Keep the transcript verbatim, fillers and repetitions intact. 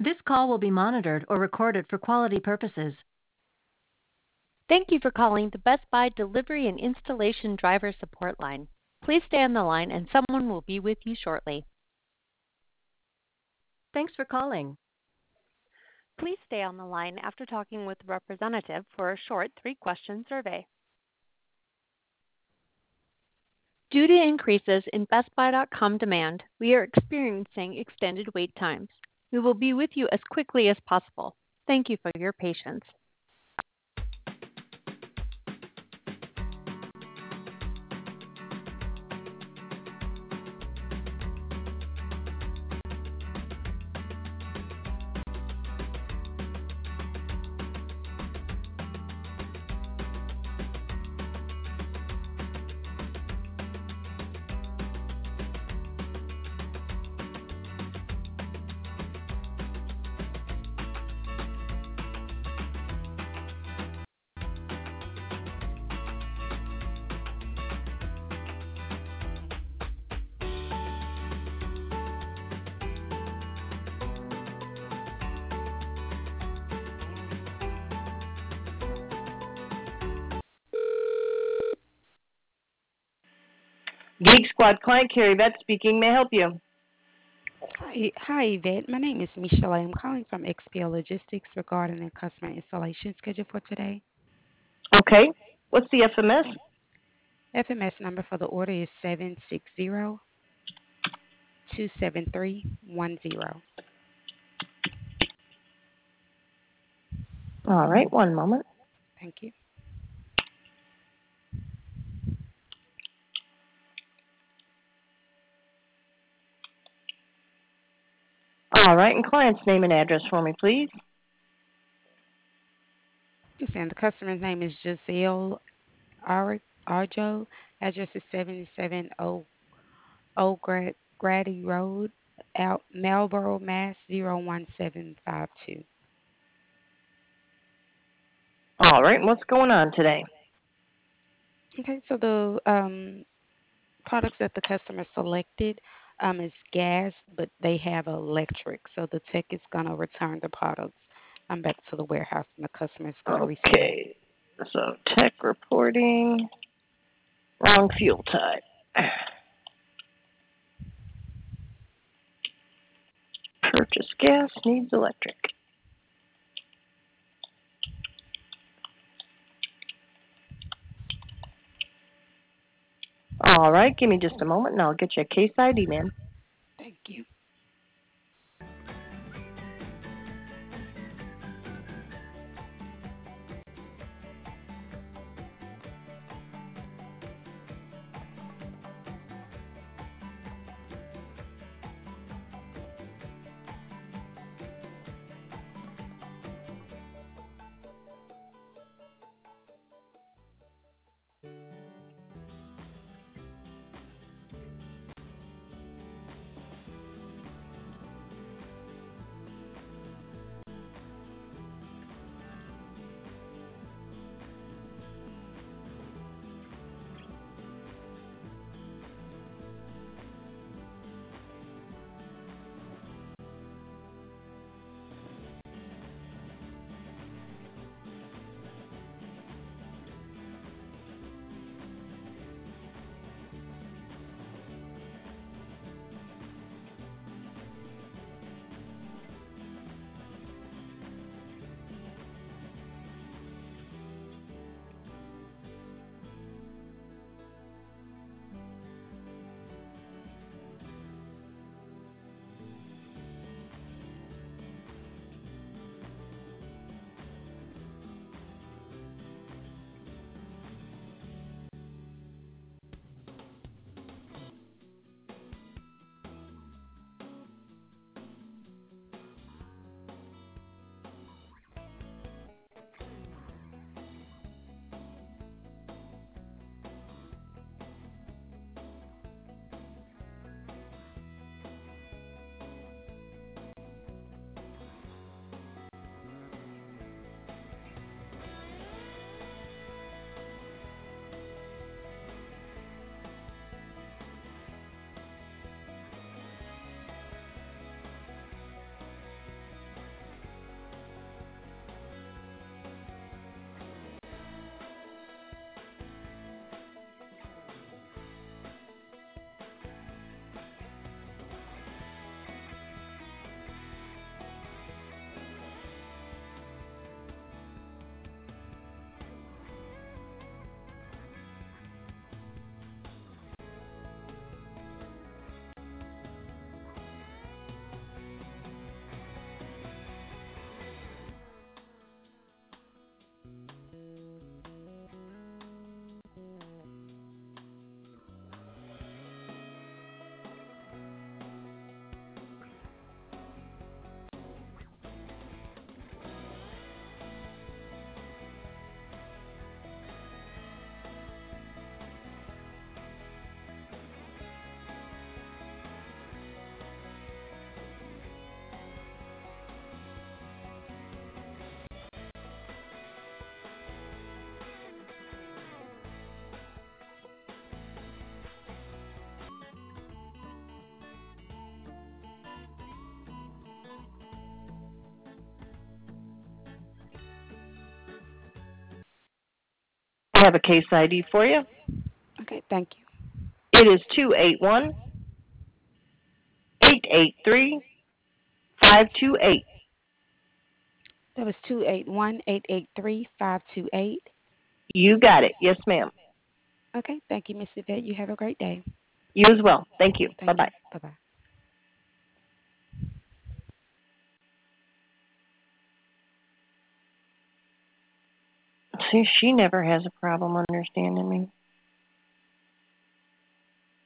This call will be monitored or recorded for quality purposes. Thank you for calling the Best Buy Delivery and Installation Driver Support Line. Please stay on the line and someone will be with you shortly. Thanks for calling. Please stay on the line after talking with a representative for a short three-question survey. Due to increases in Best Buy dot com demand, we are experiencing extended wait times. We will be with you as quickly as possible. Thank you for your patience. Geek Squad Client Care, Yvette speaking. May I help you? Hi, hi, Yvette. My name is Michelle. I'm calling from X P L Logistics regarding the customer installation schedule for today. Okay. What's the F M S? F M S number for the order is seven six zero two seven three one zero. All right, one moment. Thank you. All right, and client's name and address for me, please. Yes, and the customer's name is Giselle Ar- Arjo. Address is seventy-seven O Old Grad- Grady Road, out Marlboro, Mass. zero one seven five two. All right, and what's going on today? Okay, so the um, products that the customer selected um, is gas, but they have electric. So the tech is going to return the products um, back to the warehouse, and the customer is going to receive it. Okay, so tech reporting, wrong fuel type. Purchase gas, needs electric. All right, give me just a moment and I'll get you a case I D, ma'am. Thank you. I have a case I D for you. Okay, thank you. It is two eight one, eight eight three, five two eight. That was two eight one, eight eight three, five two eight. You got it. Yes, ma'am. Okay, thank you, Miss Yvette. You have a great day. You as well. Thank you. Thank Bye-bye. you. Bye-bye. See, she never has a problem understanding me.